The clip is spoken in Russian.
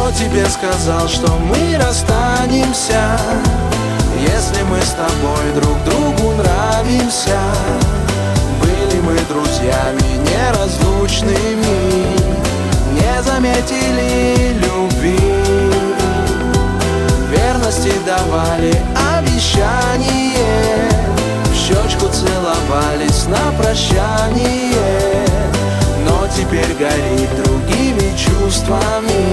Кто тебе сказал, что мы расстанемся, если мы с тобой друг другу нравимся? Были мы друзьями неразлучными, не заметили любви. Верности давали обещание, в щечку целовались на прощание. Но теперь горит другими чувствами,